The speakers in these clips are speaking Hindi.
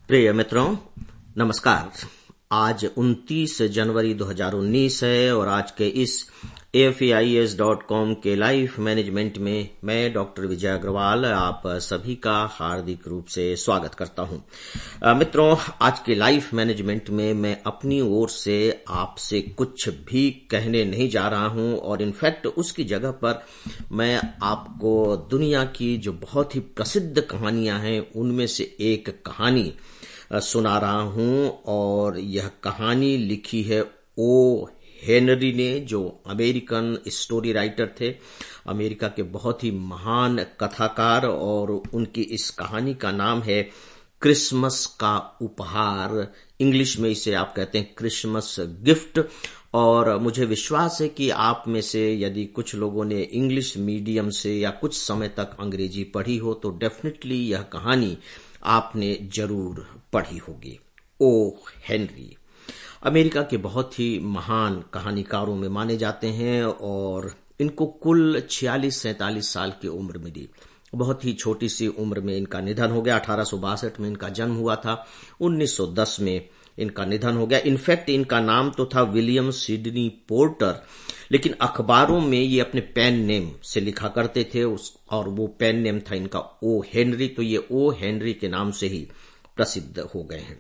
प्रिय मित्रों, नमस्कार। आज 29 जनवरी 2019 है और आज के इस AFAIS.com के लाइफ मैनेजमेंट में मैं डॉक्टर विजय अग्रवाल आप सभी का हार्दिक रूप से स्वागत करता हूं। मित्रों, आज के लाइफ मैनेजमेंट में मैं अपनी ओर से आपसे कुछ भी कहने नहीं जा रहा हूं और इनफैक्ट उसकी जगह पर मैं आपको दुनिया की जो बहुत ही प्रसिद्ध कहानियां हैं उनमें से एक कहानी सुना रहा हूं और यह कहानी लिखी है ओ हेनरी ने, जो अमेरिकन स्टोरी राइटर थे, अमेरिका के बहुत ही महान कथाकार। और उनकी इस कहानी का नाम है क्रिसमस का उपहार। इंग्लिश में इसे आप कहते हैं क्रिसमस गिफ्ट। और मुझे विश्वास है कि आप में से यदि कुछ लोगों ने इंग्लिश मीडियम से या कुछ समय तक अंग्रेजी पढ़ी हो तो डेफिनेटली यह कहानी आपने जरूर पढ़ी होगी। ओ हेनरी अमेरिका के बहुत ही महान कहानीकारों में माने जाते हैं और इनको कुल 46-47 साल की उम्र मिली। बहुत ही छोटी सी उम्र में इनका निधन हो गया। 1862 में इनका जन्म हुआ था, 1910 में इनका निधन हो गया। इनफैक्ट इनका नाम तो था विलियम सिडनी पोर्टर, लेकिन अखबारों में ये अपने पेन नेम से लिखा करते थे और वो पेन नेम था इनका ओ हेनरी। तो ये ओ हेनरी के नाम से ही प्रसिद्ध हो गए हैं।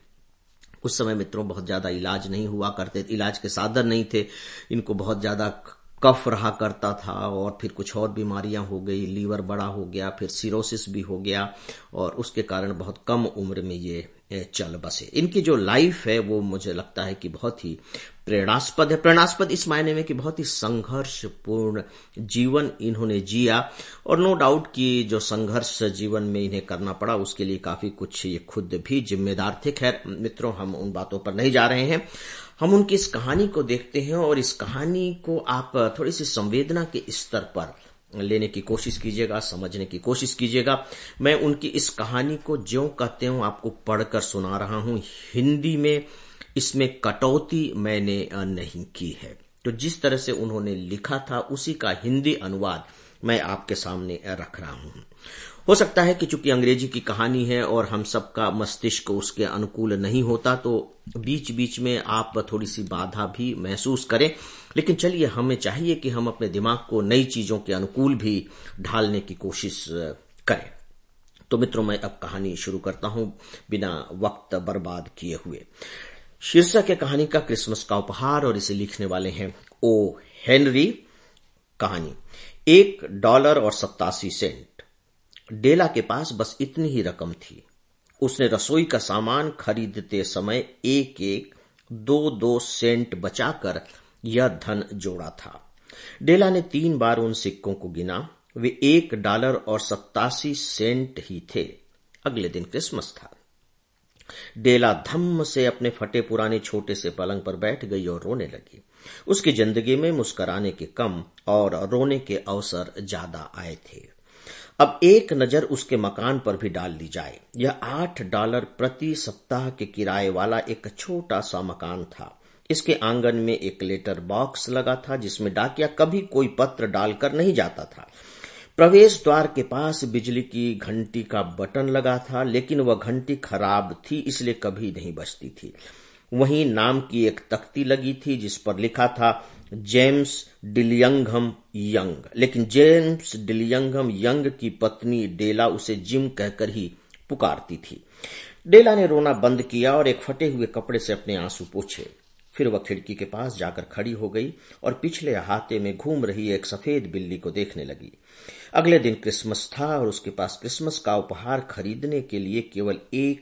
उस समय मित्रों बहुत ज्यादा इलाज नहीं हुआ करते, इलाज के साधन नहीं थे। इनको बहुत ज्यादा कफ रहा करता था और फिर कुछ और बीमारियां हो गई, लीवर बड़ा हो गया, फिर सिरोसिस भी हो गया और उसके कारण बहुत कम उम्र में ये चल बसे। इनकी जो लाइफ है वो मुझे लगता है कि बहुत ही प्रेरणास्पद है। प्रेरणास्पद इस मायने में कि बहुत ही संघर्षपूर्ण जीवन इन्होंने जिया और नो डाउट कि जो संघर्ष जीवन में इन्हें करना पड़ा उसके लिए काफी कुछ ये खुद भी जिम्मेदार थे। खैर मित्रों, हम उन बातों पर नहीं जा रहे हैं। हम उनकी इस कहानी को देखते हैं और इस कहानी को आप थोड़ी सी संवेदना के स्तर पर लेने की कोशिश कीजिएगा, समझने की कोशिश कीजिएगा। मैं उनकी इस कहानी को ज्यों कहते हूं आपको पढ़कर सुना रहा हूं हिंदी में। इसमें कटौती मैंने नहीं की है। तो जिस तरह से उन्होंने लिखा था उसी का हिंदी अनुवाद मैं आपके सामने रख रहा हूं। हो सकता है कि चूंकि अंग्रेजी की कहानी है और हम सबका मस्तिष्क उसके अनुकूल नहीं होता तो बीच बीच में आप थोड़ी सी बाधा भी महसूस करें, लेकिन चलिए, हमें चाहिए कि हम अपने दिमाग को नई चीजों के अनुकूल भी ढालने की कोशिश करें। तो मित्रों, मैं अब कहानी शुरू करता हूं बिना वक्त बर्बाद किए हुए। शीर्षक है कहानी का क्रिसमस का उपहार और इसे लिखने वाले हैं ओ हेनरी। कहानी, $1.87। डेला के पास बस इतनी ही रकम थी। उसने रसोई का सामान खरीदते समय एक 2 सेंट बचाकर यह धन जोड़ा था। डेला ने 3 बार उन सिक्कों को गिना। वे $1.87 ही थे। अगले दिन क्रिसमस था। डेला धम्म से अपने फटे पुराने छोटे से पलंग पर बैठ गई और रोने लगी। उसकी जिंदगी में मुस्कुराने के कम और रोने के अवसर ज्यादा आए थे। अब एक नजर उसके मकान पर भी डाल ली जाए। यह $8 प्रति सप्ताह के किराए वाला एक छोटा सा मकान था। इसके आंगन में एक लेटर बॉक्स लगा था जिसमें डाकिया कभी कोई पत्र डालकर नहीं जाता था। प्रवेश द्वार के पास बिजली की घंटी का बटन लगा था, लेकिन वह घंटी खराब थी इसलिए कभी नहीं बजती थी। वहीं नाम की एक तख्ती लगी थी जिस पर लिखा था जेम्स डिलियंघम यंग, लेकिन जेम्स डिलियंघम यंग की पत्नी डेला उसे जिम कहकर ही पुकारती थी। डेला ने रोना बंद किया और एक फटे हुए कपड़े से अपने आंसू पोंछे। फिर वह खिड़की के पास जाकर खड़ी हो गई और पिछले अहाते में घूम रही एक सफेद बिल्ली को देखने लगी। अगले दिन क्रिसमस था और उसके पास क्रिसमस का उपहार खरीदने के लिए केवल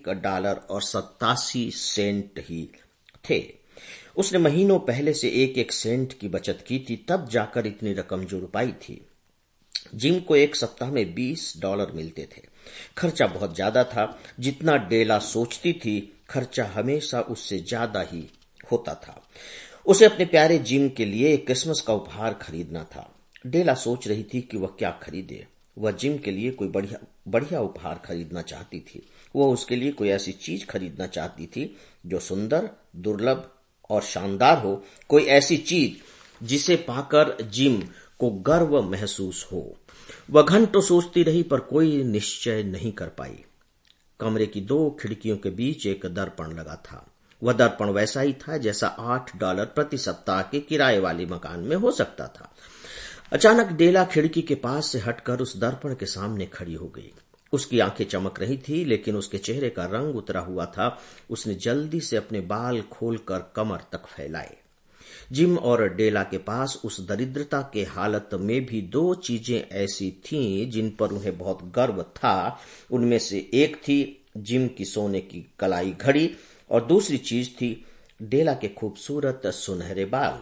$1.87 ही थे। उसने महीनों पहले से 1 सेंट की बचत की थी, तब जाकर इतनी रकम जुड़ पाई थी। जिम को एक सप्ताह में $20 मिलते थे। खर्चा बहुत ज्यादा था। जितना डेला सोचती थी खर्चा हमेशा उससे ज्यादा ही होता था। उसे अपने प्यारे जिम के लिए एक क्रिसमस का उपहार खरीदना था। डेला सोच रही थी कि वह क्या खरीदे। वह जिम के लिए कोई बढ़िया उपहार खरीदना चाहती थी। वह उसके लिए कोई ऐसी चीज खरीदना चाहती थी जो सुंदर, दुर्लभ और शानदार हो। कोई ऐसी चीज जिसे पाकर जिम को गर्व महसूस हो। वह घंटों सोचती रही पर कोई निश्चय नहीं कर पाई। कमरे की 2 खिड़कियों के बीच एक दर्पण लगा था। वह दर्पण वैसा ही था जैसा $8 प्रति सप्ताह के किराए वाले मकान में हो सकता था। अचानक डेला खिड़की के पास से हटकर उस दर्पण के सामने खड़ी हो गई। उसकी आंखें चमक रही थी, लेकिन उसके चेहरे का रंग उतरा हुआ था। उसने जल्दी से अपने बाल खोलकर कमर तक फैलाए। जिम और डेला के पास उस दरिद्रता के हालत में भी 2 चीजें ऐसी थीं जिन पर उन्हें बहुत गर्व था। उनमें से एक थी जिम की सोने की कलाई घड़ी और दूसरी चीज थी डेला के खूबसूरत सुनहरे बाल।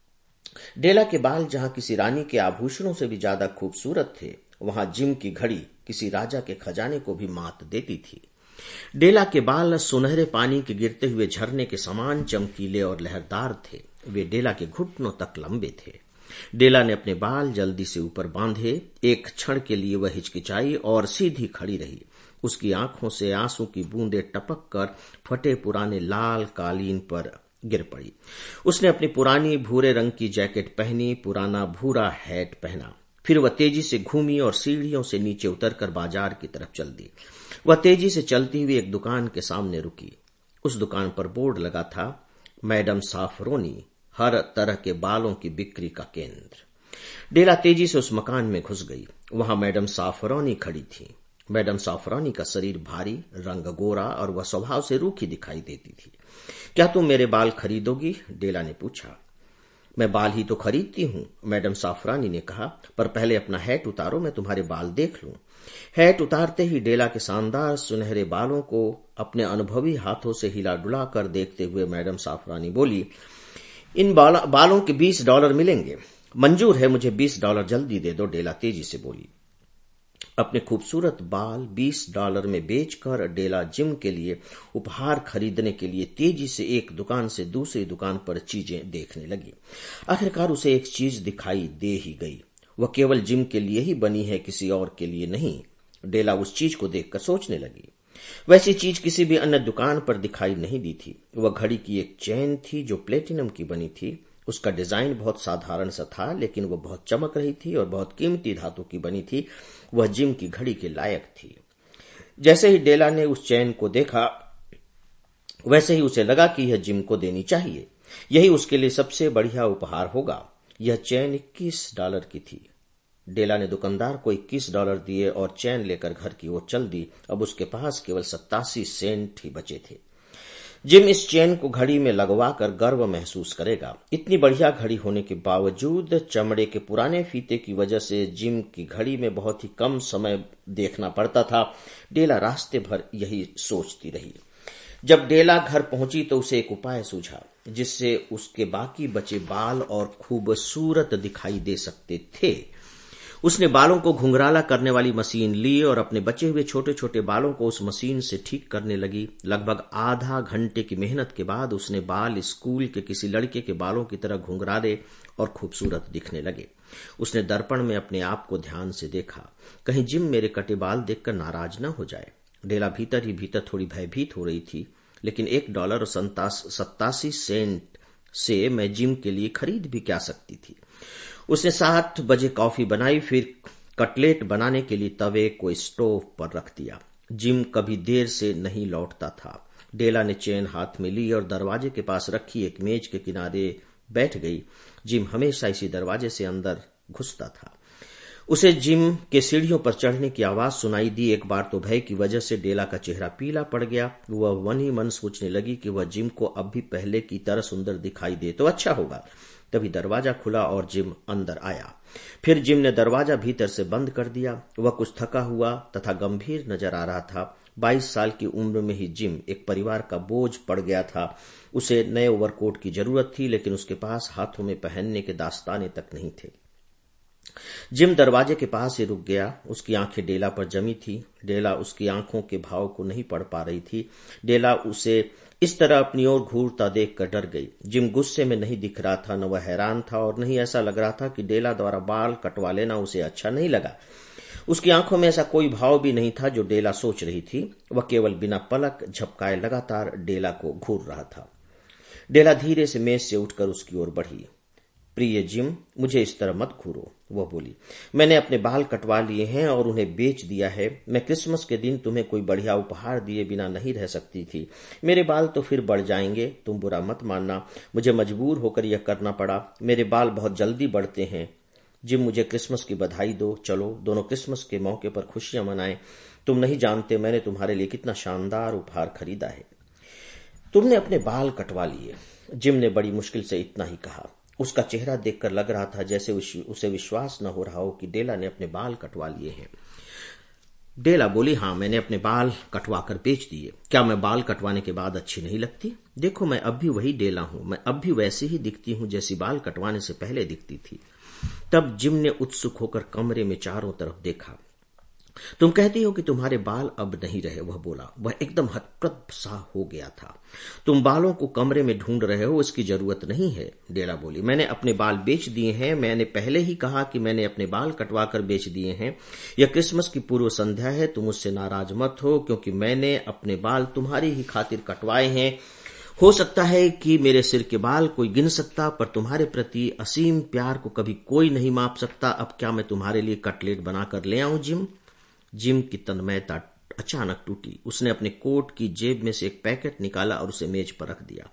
डेला के बाल जहां किसी रानी के आभूषणों से भी ज्यादा खूबसूरत थे, वहां जिम की घड़ी किसी राजा के खजाने को भी मात देती थी। डेला के बाल सुनहरे पानी के गिरते हुए झरने के समान चमकीले और लहरदार थे। वे डेला के घुटनों तक लंबे थे। डेला ने अपने बाल जल्दी से ऊपर बांधे। एक क्षण के लिए वह हिचकिचाई और सीधी खड़ी रही। उसकी आंखों से आंसू की बूंदें टपक कर फटे पुराने लाल कालीन पर गिर पड़ी। उसने अपनी पुरानी भूरे रंग की जैकेट पहनी, पुराना भूरा हैट पहना। फिर वह तेजी से घूमी और सीढ़ियों से नीचे उतरकर बाजार की तरफ चल दी। वह तेजी से चलती हुई एक दुकान के सामने रुकी। उस दुकान पर बोर्ड लगा था, मैडम साफरोनी, हर तरह के बालों की बिक्री का केंद्र। डेला तेजी से उस मकान में घुस गई। वहां मैडम साफरोनी खड़ी थी। मैडम साफरोनी का शरीर भारी, रंग गोरा और वह स्वभाव से रूखी दिखाई देती थी। क्या तुम मेरे बाल खरीदोगी? डेला ने पूछा। मैं बाल ही तो खरीदती हूँ, मैडम साफरानी ने कहा, पर पहले अपना हैट उतारो, मैं तुम्हारे बाल देख लूं। हैट उतारते ही डेला के शानदार सुनहरे बालों को अपने अनुभवी हाथों से हिला डुला कर देखते हुए मैडम साफरानी बोली, इन बालों के $20 मिलेंगे। मंजूर है, मुझे $20 जल्दी दे दो, डेला तेजी से बोली। अपने खूबसूरत बाल $20 में बेचकर डेला जिम के लिए उपहार खरीदने के लिए तेजी से एक दुकान से दूसरी दुकान पर चीजें देखने लगी। आखिरकार उसे एक चीज दिखाई दे ही गई। वह केवल जिम के लिए ही बनी है, किसी और के लिए नहीं। डेला उस चीज को देखकर सोचने लगी। वैसी चीज किसी भी अन्य दुकान पर दिखाई नहीं दी थी। वह घड़ी की एक चेन थी जो प्लेटिनम की बनी थी। उसका डिजाइन बहुत साधारण सा था, लेकिन वह बहुत चमक रही थी और बहुत कीमती धातु की बनी थी। वह जिम की घड़ी के लायक थी। जैसे ही डेला ने उस चेन को देखा, वैसे ही उसे लगा कि यह जिम को देनी चाहिए। यही उसके लिए सबसे बढ़िया उपहार होगा। यह चेन $21 की थी। डेला ने दुकानदार को $21 दिए और चैन लेकर घर की ओर चल दी। अब उसके पास केवल 87 सेंट ही बचे थे। जिम इस चैन को घड़ी में लगवाकर गर्व महसूस करेगा। इतनी बढ़िया घड़ी होने के बावजूद चमड़े के पुराने फीते की वजह से जिम की घड़ी में बहुत ही कम समय देखना पड़ता था। डेला रास्ते भर यही सोचती रही। जब डेला घर पहुंची तो उसे एक उपाय सूझा जिससे उसके बाकी बचे बाल और खूबसूरत दिखाई दे सकते थे। उसने बालों को घुंघराला करने वाली मशीन ली और अपने बचे हुए छोटे छोटे बालों को उस मशीन से ठीक करने लगी। लगभग आधा घंटे की मेहनत के बाद उसने बाल स्कूल के किसी लड़के के बालों की तरह घुंघराले और खूबसूरत दिखने लगे। उसने दर्पण में अपने आप को ध्यान से देखा, कहीं जिम मेरे कटे बाल देखकर नाराज न हो जाए। डेला भीतर ही भीतर थोड़ी भयभीत हो रही थी, लेकिन $1.87 से मैं जिम के लिए खरीद भी क्या सकती थी। उसने 7 बजे कॉफी बनाई, फिर कटलेट बनाने के लिए तवे को स्टोव पर रख दिया। जिम कभी देर से नहीं लौटता था। डेला ने चेन हाथ में ली और दरवाजे के पास रखी एक मेज के किनारे बैठ गई। जिम हमेशा इसी दरवाजे से अंदर घुसता था। उसे जिम के सीढ़ियों पर चढ़ने की आवाज सुनाई दी। एक बार तो भय की वजह से डेला का चेहरा पीला पड़ गया। वह मन ही मन सोचने लगी कि वह जिम को अब भी पहले की तरह सुंदर दिखाई दे तो अच्छा होगा। तभी दरवाजा खुला और जिम अंदर आया। फिर जिम ने दरवाजा भीतर से बंद कर दिया। वह कुछ थका हुआ तथा गंभीर नजर आ रहा था। 22 साल की उम्र में ही जिम एक परिवार का बोझ पड़ गया था। उसे नए ओवरकोट की जरूरत थी, लेकिन उसके पास हाथों में पहनने के दास्ताने तक नहीं थे। जिम दरवाजे के पास ही रुक गया। उसकी आंखें डेला पर जमी थी। डेला उसकी आंखों के भाव को नहीं पढ़ पा रही थी। डेला उसे इस तरह अपनी ओर घूरता देखकर डर गई। जिम गुस्से में नहीं दिख रहा था, न वह हैरान था और नहीं ऐसा लग रहा था कि डेला द्वारा बाल कटवा लेना उसे अच्छा नहीं लगा। उसकी आंखों में ऐसा कोई भाव भी नहीं था जो डेला सोच रही थी। वह केवल बिना पलक झपकाए लगातार डेला को घूर रहा था। डेला धीरे से मेज से उठकर उसकी ओर बढ़ी। प्रिय जिम, मुझे इस तरह मत घूरो, वह बोली। मैंने अपने बाल कटवा लिए हैं और उन्हें बेच दिया है। मैं क्रिसमस के दिन तुम्हें कोई बढ़िया उपहार दिए बिना नहीं रह सकती थी। मेरे बाल तो फिर बढ़ जाएंगे, तुम बुरा मत मानना, मुझे मजबूर होकर यह करना पड़ा। मेरे बाल बहुत जल्दी बढ़ते हैं। जिम, मुझे क्रिसमस की बधाई दो। चलो दोनों क्रिसमस के मौके पर खुशियां मनाएं। तुम नहीं जानते मैंने तुम्हारे लिए कितना शानदार उपहार खरीदा है। तुमने अपने बाल कटवा लिए, जिम ने बड़ी मुश्किल से इतना ही कहा। उसका चेहरा देखकर लग रहा था जैसे उसे विश्वास न हो रहा हो कि डेला ने अपने बाल कटवा लिए हैं। डेला बोली, हाँ, मैंने अपने बाल कटवा कर बेच दिए। क्या मैं बाल कटवाने के बाद अच्छी नहीं लगती? देखो, मैं अब भी वही डेला हूं। मैं अब भी वैसी ही दिखती हूं जैसी बाल कटवाने से पहले दिखती थी। तब जिम ने उत्सुक होकर कमरे में चारों तरफ देखा। तुम कहती हो कि तुम्हारे बाल अब नहीं रहे, वह बोला। वह एकदम हतप्रभ सा हो गया था। तुम बालों को कमरे में ढूंढ रहे हो, इसकी जरूरत नहीं है, डेला बोली। मैंने अपने बाल बेच दिए हैं। मैंने पहले ही कहा कि मैंने अपने बाल कटवा कर बेच दिए हैं। यह क्रिसमस की पूर्व संध्या है, तुम मुझसे नाराज मत हो, क्योंकि मैंने अपने बाल तुम्हारी ही खातिर कटवाए हैं। हो सकता है कि मेरे सिर के बाल कोई गिन सकता, पर तुम्हारे प्रति असीम प्यार को कभी कोई नहीं माप सकता। अब क्या मैं तुम्हारे लिए कटलेट बनाकर ले आऊं, जिम? जिम की तन्मयता अचानक टूटी। उसने अपने कोट की जेब में से एक पैकेट निकाला और उसे मेज पर रख दिया।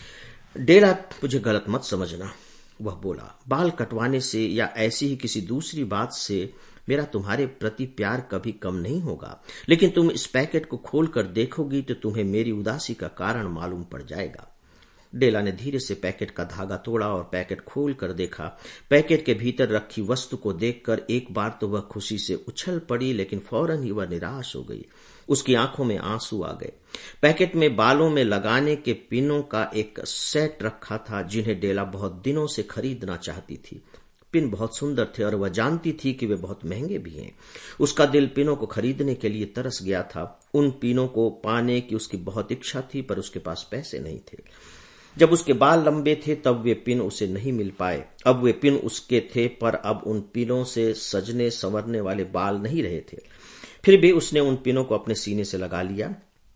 डेला, मुझे गलत मत समझना, वह बोला। बाल कटवाने से या ऐसी ही किसी दूसरी बात से मेरा तुम्हारे प्रति प्यार कभी कम नहीं होगा, लेकिन तुम इस पैकेट को खोलकर देखोगी तो तुम्हें मेरी उदासी का कारण मालूम पड़ जाएगा। डेला ने धीरे से पैकेट का धागा तोड़ा और पैकेट खोल कर देखा। पैकेट के भीतर रखी वस्तु को देखकर एक बार तो वह खुशी से उछल पड़ी, लेकिन फौरन ही वह निराश हो गई। उसकी आंखों में आंसू आ गए। पैकेट में बालों में लगाने के पिनों का एक सेट रखा था, जिन्हें डेला बहुत दिनों से खरीदना चाहती थी। पिन बहुत सुंदर थे और वह जानती थी कि वे बहुत महंगे भी हैं। उसका दिल पिनों को खरीदने के लिए तरस गया था। उन पिनों को पाने की उसकी बहुत इच्छा थी, पर उसके पास पैसे नहीं थे। जब उसके बाल लंबे थे तब वे पिन उसे नहीं मिल पाए। अब वे पिन उसके थे, पर अब उन पिनों से सजने संवरने वाले बाल नहीं रहे थे। फिर भी उसने उन पिनों को अपने सीने से लगा लिया।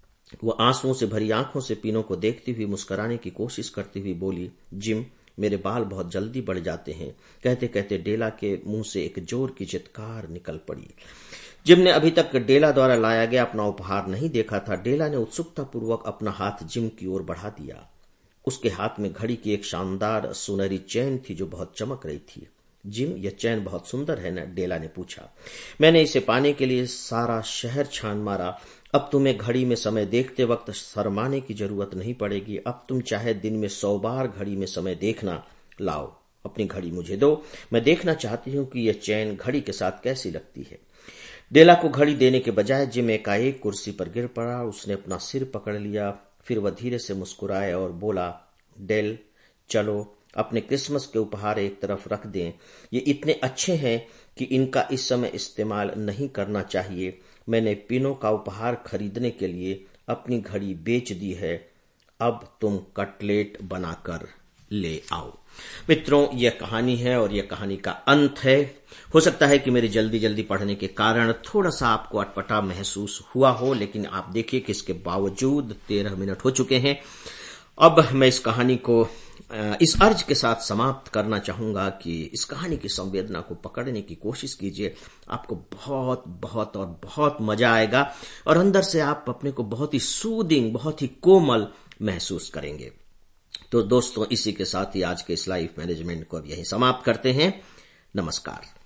वह आंसुओं से भरी आंखों से पिनों को देखती हुई मुस्कुराने की कोशिश करती हुई बोली, जिम, मेरे बाल बहुत जल्दी बढ़ जाते हैं। कहते कहते डेला के मुंह से एक जोर की चित्कार निकल पड़ी। जिम ने अभी तक डेला द्वारा लाया गया अपना उपहार नहीं देखा था। डेला ने उत्सुकतापूर्वक अपना हाथ जिम की ओर बढ़ा दिया। उसके हाथ में घड़ी की एक शानदार सुनहरी चैन थी जो बहुत चमक रही थी। जिम, यह चैन बहुत सुंदर है ना? डेला ने पूछा। मैंने इसे पाने के लिए सारा शहर छान मारा। अब तुम्हें घड़ी में समय देखते वक्त शर्माने की जरूरत नहीं पड़ेगी। अब तुम चाहे दिन में 100 बार घड़ी में समय देखना। लाओ, अपनी घड़ी मुझे दो। मैं देखना चाहती हूँ कि यह चैन घड़ी के साथ कैसी लगती है। डेला को घड़ी देने के बजाय जिम एकाएक कुर्सी पर गिर पड़ा। उसने अपना सिर पकड़ लिया। फिर वह धीरे से मुस्कुराया और बोला, डेल, चलो अपने क्रिसमस के उपहार एक तरफ रख दें। ये इतने अच्छे हैं कि इनका इस समय इस्तेमाल नहीं करना चाहिए। मैंने पिनों का उपहार खरीदने के लिए अपनी घड़ी बेच दी है। अब तुम कटलेट बनाकर ले आओ। मित्रों, यह कहानी है और यह कहानी का अंत है। हो सकता है कि मेरे जल्दी जल्दी पढ़ने के कारण थोड़ा सा आपको अटपटा महसूस हुआ हो, लेकिन आप देखिए कि इसके बावजूद 13 मिनट हो चुके हैं। अब मैं इस कहानी को इस अर्ज के साथ समाप्त करना चाहूंगा कि इस कहानी की संवेदना को पकड़ने की कोशिश कीजिए। आपको बहुत बहुत और बहुत मजा आएगा और अंदर से आप अपने को बहुत ही सूदिंग, बहुत ही कोमल महसूस करेंगे। तो दोस्तों, इसी के साथ ही आज के इस लाइफ मैनेजमेंट को अब यहीं समाप्त करते हैं। नमस्कार।